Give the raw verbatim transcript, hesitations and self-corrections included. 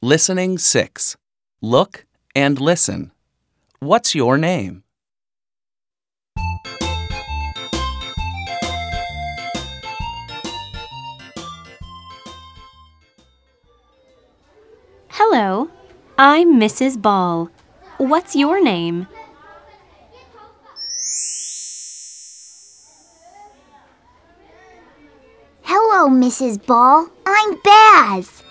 Listening six. Look and listen. What's your name? Hello, I'm Missus Ball. What's your name? Hello, Missus Ball. I'm Baz.